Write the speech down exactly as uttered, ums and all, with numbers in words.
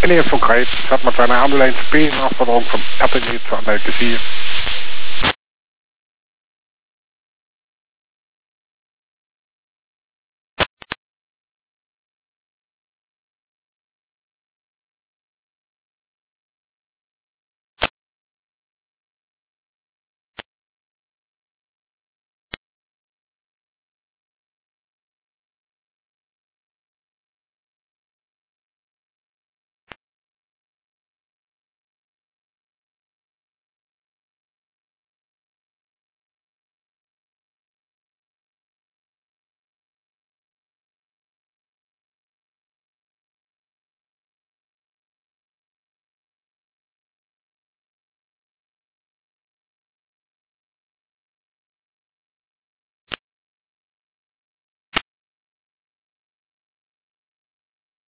Meneer Van Kreet zat met een ambulance P, een afvordering van Appelgate van Melkesier.